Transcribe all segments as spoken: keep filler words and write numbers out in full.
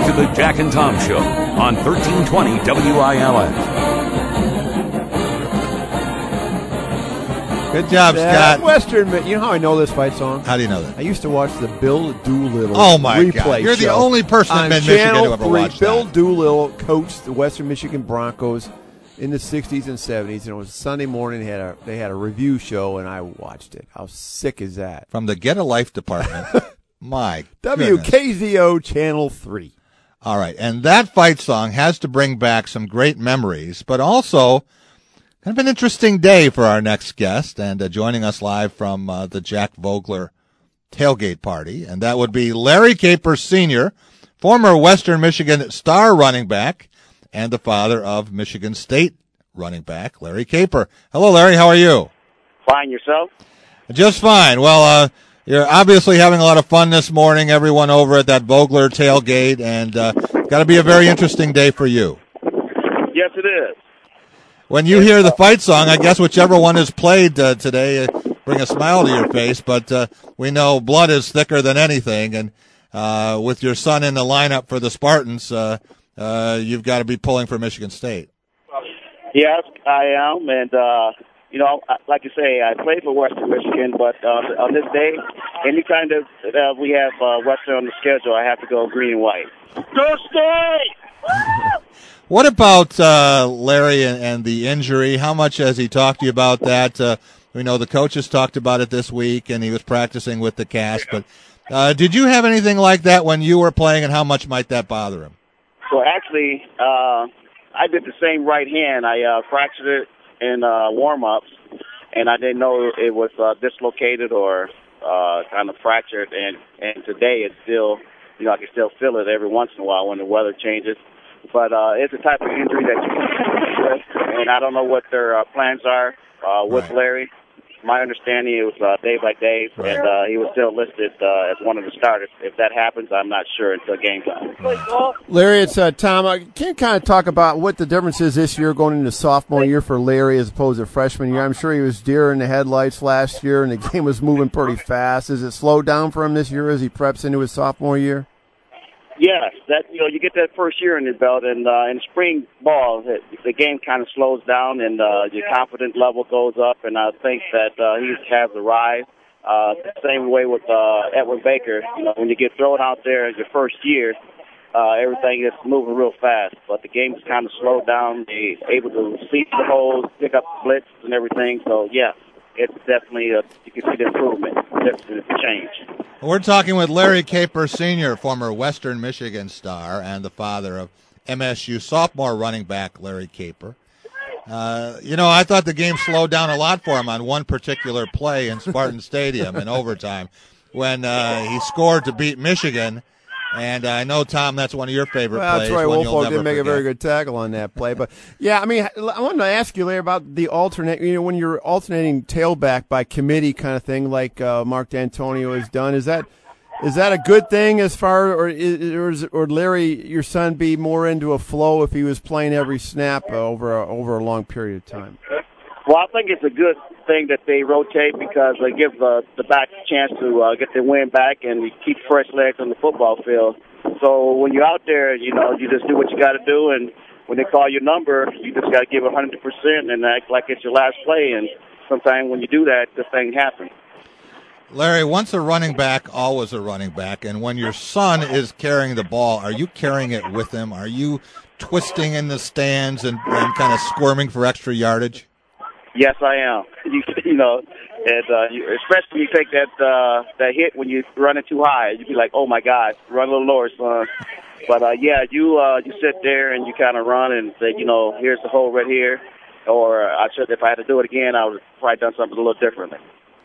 to the Jack and Tom Show on thirteen twenty W I L S. Good job, that Scott. Western, you know how I know this fight song? How do you know that? I used to watch the Bill Doolittle Oh, my replay God. You're the show only person in on Michigan who Channel ever three. watched Bill that. Doolittle coached the Western Michigan Broncos in the sixties and seventies, and it was Sunday morning. They had a, they had a review show, and I watched it. How sick is that? From the Get a Life department. My W goodness. K Z O Channel three. All right, and that fight song has to bring back some great memories, but also kind of an interesting day for our next guest, and uh, joining us live from uh, the Jack Vogler tailgate party, and that would be Larry Caper Senior, former Western Michigan star running back, and the father of Michigan State running back, Larry Caper. Hello, Larry. How are you? Fine, yourself? Just fine. Well, uh, you're obviously having a lot of fun this morning, everyone over at that Vogler tailgate, and uh, got to be a very interesting day for you. Yes, it is. When you hear the fight song, I guess whichever one is played uh, today, uh, bring a smile to your face, but uh, we know blood is thicker than anything, and uh, with your son in the lineup for the Spartans, uh, uh, you've got to be pulling for Michigan State. Yes, I am, and, uh, you know, like you say, I played for Western Michigan, but uh, on this day, anytime that uh, we have uh, Western on the schedule, I have to go green and white. Go State! What about uh, Larry and, and the injury? How much has he talked to you about that? Uh, we know the coaches talked about it this week, and he was practicing with the cast. But uh, did you have anything like that when you were playing, and how much might that bother him? So actually, uh, I did the same right hand. I uh, fractured it in uh, warm-ups, and I didn't know it was uh, dislocated or uh, kind of fractured. And, and today it's still, you know, I can still feel it every once in a while when the weather changes. But uh, it's a type of injury that you can with, and I don't know what their uh, plans are uh, with Right. Larry. My understanding it was uh, day by day, Right. and uh, he was still listed uh, as one of the starters. If that happens, I'm not sure until game time. Larry, it's uh, Tom. Uh, can you kind of talk about what the difference is this year going into sophomore year for Larry as opposed to freshman year? I'm sure he was deer in the headlights last year, and the game was moving pretty fast. Is it slowed down for him this year as he preps into his sophomore year? Yes, that you know you get that first year in your belt, and uh, in spring ball, the, the game kind of slows down, and uh, your confidence level goes up. And I think that uh, he has a rise. Uh, the same way with uh, Edward Baker. You know, when you get thrown out there your first year, uh, everything is moving real fast. But the game's kind of slowed down. They're able to see the holes, pick up the blitz, and everything. So yeah, it's definitely a, you can see the improvement, the change. We're talking with Larry Caper Senior, former Western Michigan star and the father of M S U sophomore running back Larry Caper. Uh, you know, I thought the game slowed down a lot for him on one particular play in Spartan Stadium in overtime when uh, he scored to beat Michigan. And I know, Tom, that's one of your favorite Well, plays. that's right. One you'll Woolfolk never didn't make forget. a very good tackle on that play. But, yeah, I mean, I wanted to ask you, Larry, about the alternate, you know, when you're alternating tailback by committee kind of thing like uh, Mark D'Antonio has done, is that is that a good thing as far, or is, or, is, or Larry, your son, be more into a flow if he was playing every snap uh, over, a, over a long period of time? Well, I think it's a good thing that they rotate because they give uh, the back a chance to uh, get their wind back and keep fresh legs on the football field. So when you're out there, you know, you just do what you got to do, and when they call your number, you just got to give one hundred percent and act like it's your last play. And sometimes when you do that, the thing happens. Larry, once a running back, always a running back. And when your son is carrying the ball, are you carrying it with him? Are you twisting in the stands and, and kind of squirming for extra yardage? Yes, I am. You, you know, and uh, you, especially when you take that uh, that hit when you're running too high, you'd be like, "Oh my God, run a little lower, son." But uh, yeah, you uh, you sit there and you kind of run and say, you know, here's the hole right here, or I should if I had to do it again, I would have probably done something a little differently.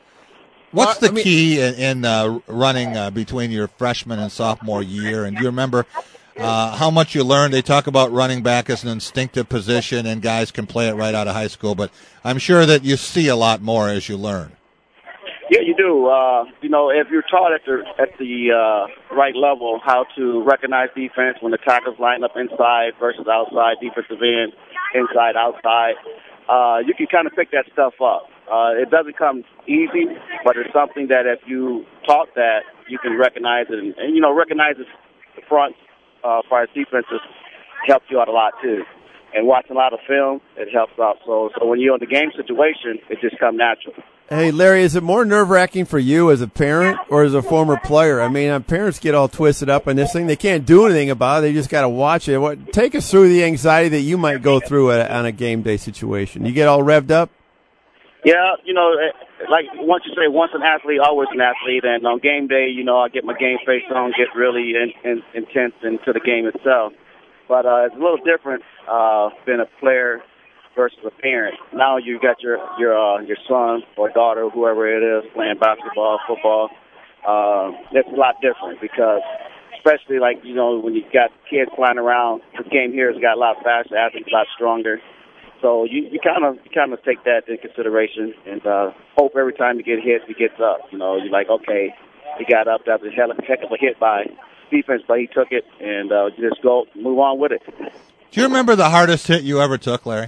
What's the Well, I mean- key in, in uh, running uh, between your freshman and sophomore year? And do you remember uh, how much you learned? They talk about running back as an instinctive position, and guys can play it right out of high school. But I'm sure that you see a lot more as you learn. Yeah, you do. Uh, you know, if you're taught at the at the uh, right level how to recognize defense when the tackles line up inside versus outside, defensive end, inside, outside, uh, you can kind of pick that stuff up. Uh, it doesn't come easy, but it's something that if you taught that, you can recognize it and, and you know, recognize the front, uh, for our defenses helps you out a lot too. And watching a lot of film, it helps out. So, so when you're in the game situation, it just comes natural. Hey, Larry, is it more nerve-wracking for you as a parent or as a former player? I mean, uh, parents get all twisted up in this thing. They can't do anything about it. They just got to watch it. What, take us through the anxiety that you might go through at, on a game day situation. You get all revved up? Yeah, you know, like once you say once an athlete, always an athlete. And on game day, you know, I get my game face on, get really in, in, intense into the game itself. But uh, it's a little different uh, being a player versus a parent. Now you got your your uh, your son or daughter, whoever it is, playing basketball, football. Uh, it's a lot different because, especially like you know when you got kids flying around, the game here has got a lot faster, athletes a lot stronger. So you you kind of you kind of take that into consideration and uh, hope every time you get hit, he gets up. You know, you're like, okay, he got up. That was a hell of a heck of a hit by defense, but he took it and uh, just go move on with it. Do you remember the hardest hit you ever took, Larry?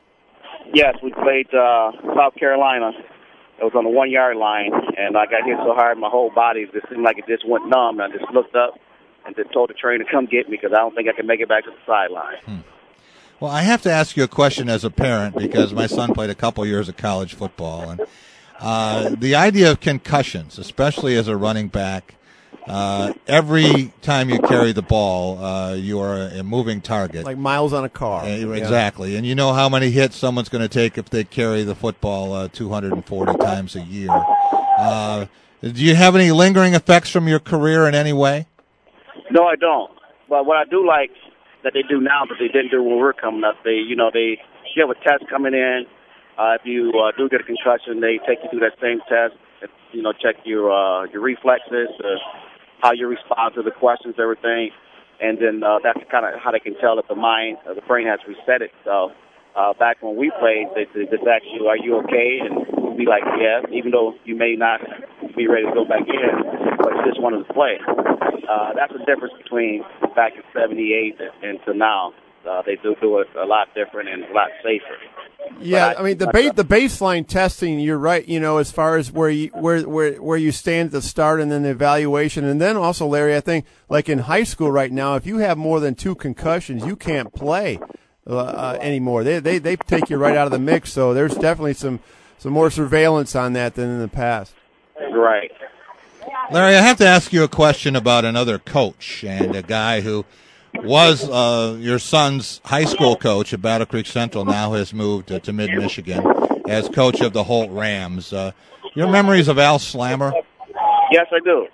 Yes, we played uh, South Carolina. It was on the one-yard line, and I got hit so hard my whole body just seemed like it just went numb. And I just looked up and just told the trainer to come get me because I don't think I can make it back to the sideline. Hmm. Well, I have to ask you a question as a parent because my son played a couple years of college football, and uh, the idea of concussions, especially as a running back, uh, every time you carry the ball, uh, you are a moving target. Like miles on a car. Uh, exactly. Yeah. And you know how many hits someone's going to take if they carry the football uh, two hundred forty times a year. Uh, do you have any lingering effects from your career in any way? No, I don't. But what I do like that they do now that they didn't do when we were coming up, they, you know, they you have a test coming in. Uh, if you uh, do get a concussion, they take you through that same test. You know, check your uh, your reflexes, uh, how you respond to the questions, everything, and then uh, that's kind of how they can tell that the mind, uh, the brain has reset itself. Uh, back when we played, they, they just ask you, "Are you okay?" And you'll be like, "Yeah," even though you may not be ready to go back in, but you just wanted to play. Uh, that's the difference between back in seventy-eight and to now. Uh, they do do it a lot different and a lot safer. Yeah, I, I mean the ba- the baseline testing. You're right. You know, as far as where you where where where you stand at the start, and then the evaluation, and then also, Larry, I think like in high school right now, if you have more than two concussions, you can't play uh, uh, anymore. They they they take you right out of the mix. So there's definitely some some more surveillance on that than in the past. Right. Larry, I have to ask you a question about another coach and a guy who was uh, your son's high school coach at Battle Creek Central, now has moved uh, to mid-Michigan as coach of the Holt Rams. Uh, your memories of Al Slammer? Yes, I do.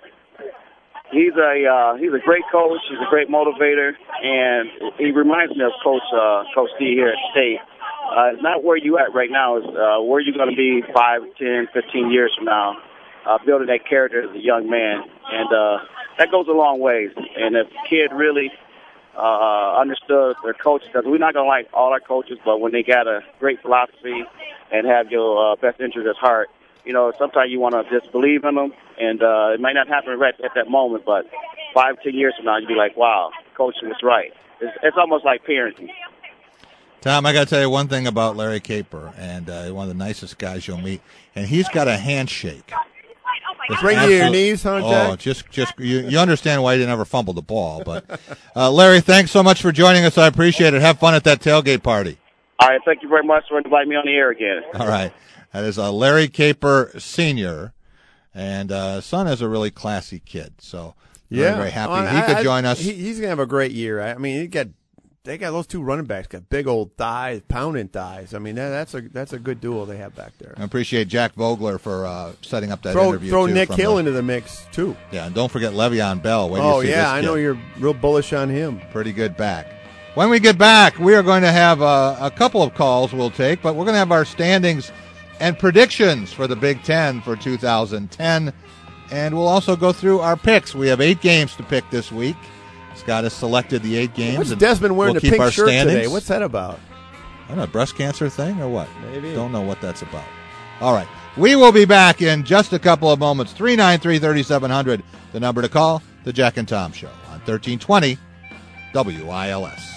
He's a uh, he's a great coach. He's a great motivator, and he reminds me of Coach uh, Coach D here at State. Uh, it's not where you at right now. It's uh, where you're going to be five, ten, fifteen years from now. Uh, building that character as a young man, and uh, that goes a long ways. And if a kid really uh, understood their coach, because we're not going to like all our coaches, but when they got a great philosophy and have your uh, best interest at heart, you know, sometimes you want to just believe in them, and uh, it might not happen right at that moment, but five, ten years from now, you'll be like, wow, coach was right. It's, it's almost like parenting. Tom, I got to tell you one thing about Larry Caper, and uh, one of the nicest guys you'll meet, and he's got a handshake. It's bring you to your knees, huh, Jack? Oh, just, just you, you understand why he didn't ever fumble the ball. But, uh, Larry, thanks so much for joining us. I appreciate it. Have fun at that tailgate party. All right, thank you very much for inviting me on the air again. All right. That is uh, Larry Caper Senior, and uh, son is a really classy kid. So, very, yeah. very happy well, he I, could I, join us. He, he's going to have a great year. I mean, he got they got those two running backs, got big old thighs, pounding thighs. I mean, that, that's a that's a good duo they have back there. I appreciate Jack Vogler for uh, setting up that throw, interview. Throw too, Nick Hill the, into the mix, too. Yeah, and don't forget Le'Veon Bell. When oh, you see yeah, this I kid. know you're real bullish on him. Pretty good back. When we get back, we are going to have uh, a couple of calls we'll take, but we're going to have our standings and predictions for the Big Ten for two thousand ten, and we'll also go through our picks. We have eight games to pick this week. Scott has selected the eight games. What's Desmond wearing we'll the pink shirt standings. today? What's that about? I don't know, a breast cancer thing or what? Maybe. Don't know what that's about. All right. We will be back in just a couple of moments. three nine three, three seven zero zero, the number to call, the Jack and Tom Show on thirteen twenty W I L S.